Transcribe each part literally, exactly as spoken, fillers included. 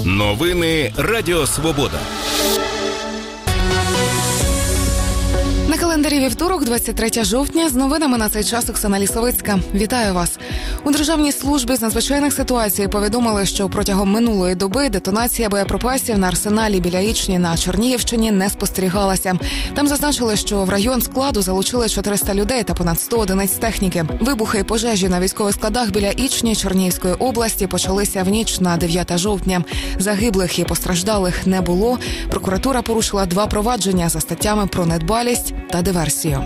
Новини Радіо Свобода. На календарі вівторок, двадцять третє жовтня, з новинами на цей час Оксана Лісовицька. Вітаю вас. У Державній службі з надзвичайних ситуацій повідомили, що протягом минулої доби детонація боєприпасів на арсеналі біля Ічні на Чернігівщині не спостерігалася. Там зазначили, що в район складу залучили чотириста людей та понад сто одиниць техніки. Вибухи і пожежі на військових складах біля Ічні Чернігівської області почалися в ніч на дев'яте жовтня. Загиблих і постраждалих не було. Прокуратура порушила два провадження за статтями про недбалість та диверсію.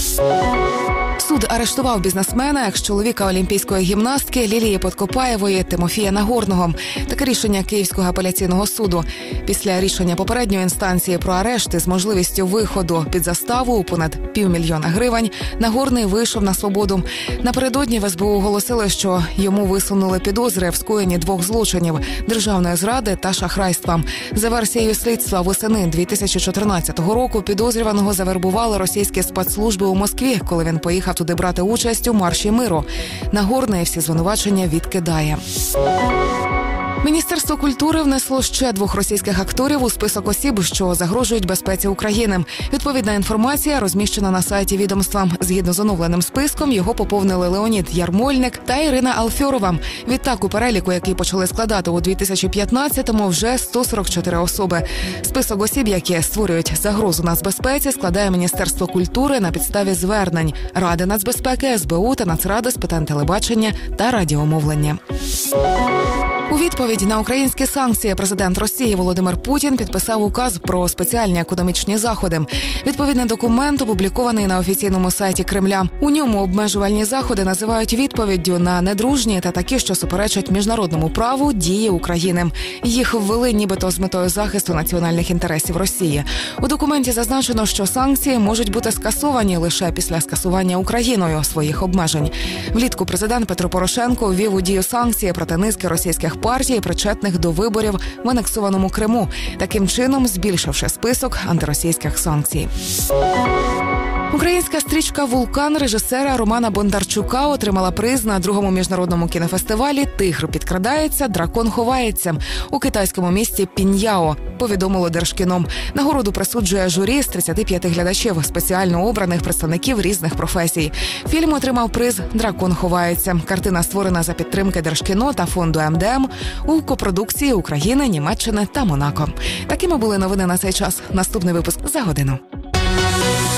Суд арештував бізнесмена, екс-чоловіка олімпійської гімнастки Лілії Подкопаєвої Тимофія Нагорного. Таке рішення Київського апеляційного суду. Після рішення попередньої інстанції про арешт з можливістю виходу під заставу у понад півмільйона гривень Нагорний вийшов на свободу. Напередодні в ес бе у оголосили, що йому висунули підозри в скоєнні двох злочинів – державної зради та шахрайства. За версією слідства, восени дві тисячі чотирнадцятого року підозрюваного завербували російські спецслужби у Москві, коли він поїхав туди брати участь у марші миру. Нагорний всі звинувачення відкидає. Міністерство культури внесло ще двох російських акторів у список осіб, що загрожують безпеці України. Відповідна інформація розміщена на сайті відомства. Згідно з оновленим списком, його поповнили Леонід Ярмольник та Ірина Алфьорова. Відтак, у переліку, який почали складати у дві тисячі п'ятнадцятому, вже сто сорок чотири особи. Список осіб, які створюють загрозу нацбезпеці, складає Міністерство культури на підставі звернень Ради нацбезпеки, ес бе у та Нацради з питань телебачення та радіомовлення. У відповідь на українські санкції президент Росії Володимир Путін підписав указ про спеціальні економічні заходи. Відповідний документ опублікований на офіційному сайті Кремля. У ньому обмежувальні заходи називають відповіддю на недружні та такі, що суперечать міжнародному праву, дії України. Їх ввели нібито з метою захисту національних інтересів Росії. У документі зазначено, що санкції можуть бути скасовані лише після скасування Україною своїх обмежень. Влітку президент Петро Порошенко ввів у дію санкції проти низки російських партій, причетних до виборів в анексованому Криму, таким чином збільшивши список антиросійських санкцій. Українська стрічка «Вулкан» режисера Романа Бондарчука отримала приз на другому міжнародному кінофестивалі «Тигр підкрадається, дракон ховається» у китайському місті Піньяо, повідомило Держкіно. Нагороду присуджує журі з тридцяти п'яти глядачів, спеціально обраних представників різних професій. Фільм отримав приз «Дракон ховається». Картина створена за підтримки Держкіно та фонду ем де ем у копродукції України, Німеччини та Монако. Такими були новини на цей час. Наступний випуск за годину.